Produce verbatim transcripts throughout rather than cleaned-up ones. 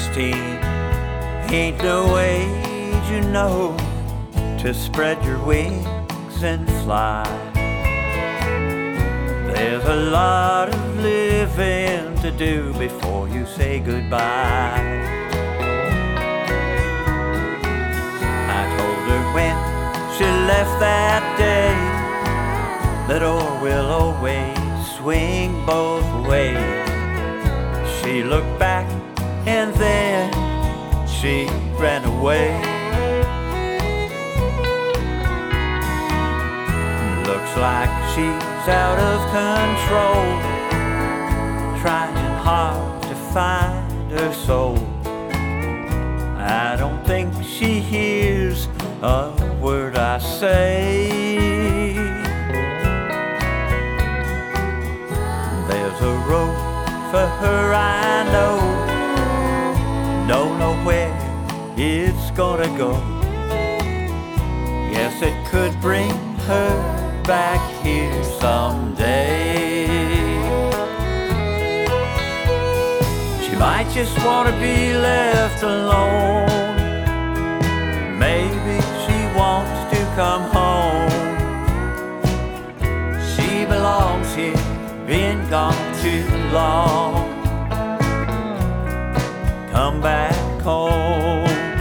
sixteen ain't no age, you know, to spread your wings and fly. There's a lot of living to do before you say goodbye. I told her when she left that day that ore will always swing both ways. She looked back and then she ran away. Looks like she's out of control, trying hard to find her soul. I don't think she hears a word I say. There's a road for her, I know, don't know where it's gonna go. Yes, it could bring her back here someday. She might just want to be left alone. Maybe she wants to come home. She belongs here, been gone too long. Come back home.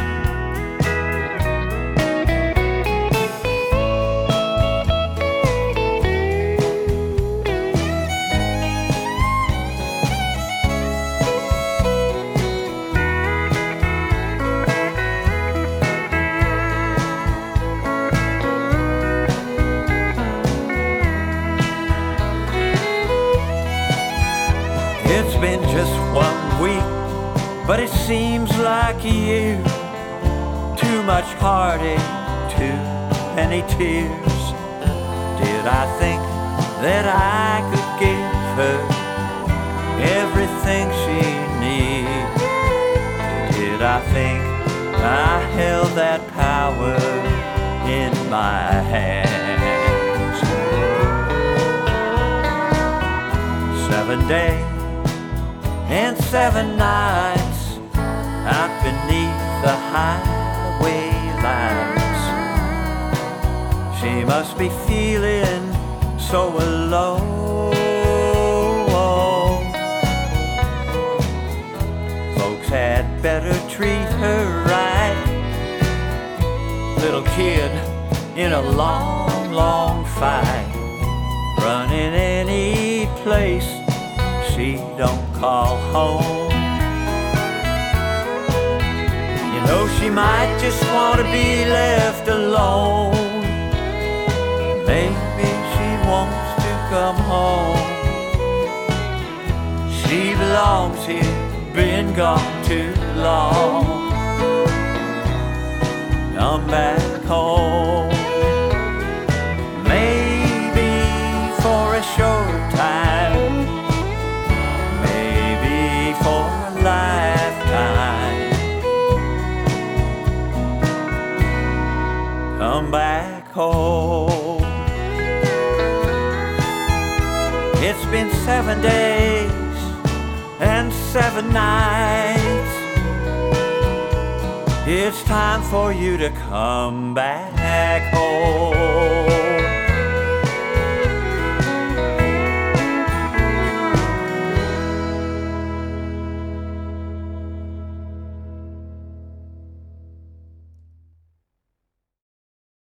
It's been just one week, but it seems like a year. Too much heartache, too many tears. Did I think that I could give her everything she needs? Did I think I held that power in my hands? Seven days and seven nights out beneath the highway lights. She must be feeling so alone. Folks had better treat her right. Little kid in a long, long fight, running any place she don't call home. You know, she might just want to be left alone. Maybe she wants to come home. She belongs here, been gone too long. Come back home. Maybe for a short time, for a lifetime. Come back home. It's been seven days and seven nights. It's time for you to come back home.